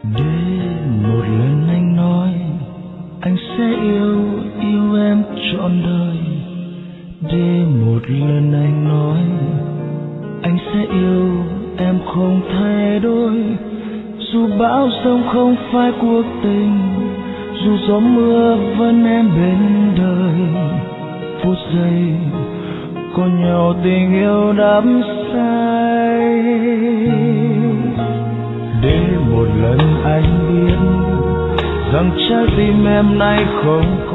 Để một lần anh nói anh sẽ yêu em trọn đời. Để một lần anh nói anh sẽ yêu em không thay đổi. Dù bão giông không phải cuộc tình, dù gió mưa vẫn em bên đời. Phút giây có nhau tình yêu đắm say. Để một lần anh biết rằng trái tim em nay không